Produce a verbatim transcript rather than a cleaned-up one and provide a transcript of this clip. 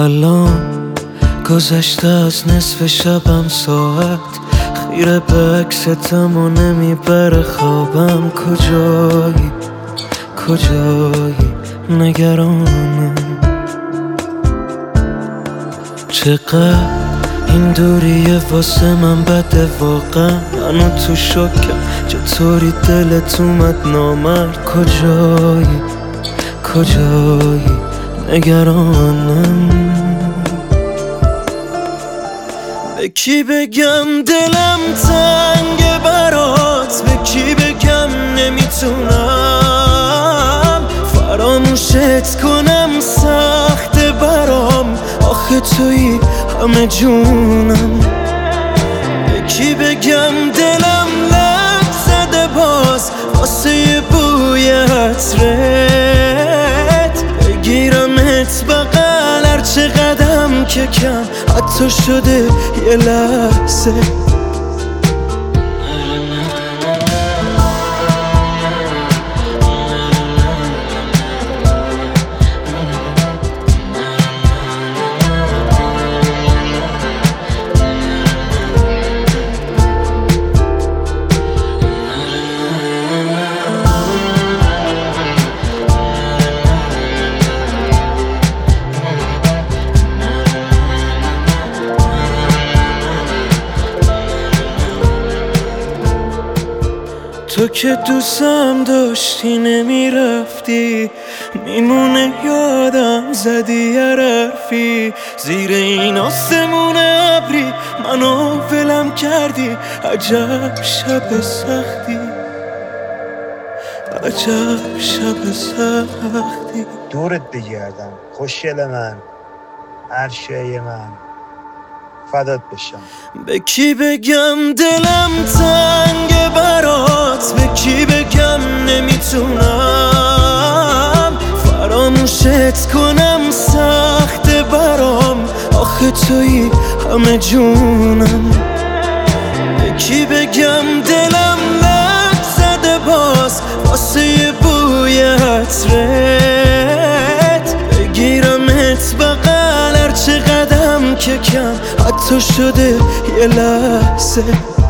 الان گذشته از نصف شبم ساعت، خیره به عکستم و نمیبره خوابم. کجایی کجایی نگرانم، چقدر این دوریه واسه من بده واقعا. منو تو شکم چطوری دلت اومد نامرد. کجایی کجایی نگرانم، به کی بگم دلم تنگه برات، به کی بگم نمیتونم فراموشت کنم، سخته برام آخه تویی همه جونم. به کی بگم دلم لب زده باز واسه یه بوی عطرت، بگیرمت بغل هر چه قدم که کم حتی شده یه لحظه. تو که دوستم داشتی نمیرفتی، میمونه یادم زدی یه حرفی، زیر این آسمون ابری منو ولم کردی. عجب شب سختی، عجب شب سختی. دورت بگردم خوشگل من، هر شای من، فدات بشم. به کی بگم دلم تنگه برات، به کی بگم نمیتونم فراموشت کنم، سخته برام آخه تویی همه جونم. به کی بگم دلم لب زده باز واسه یه بوی عطرت، بگیرمت بغل هر چه قدم که کم حتی شده یه لحظه.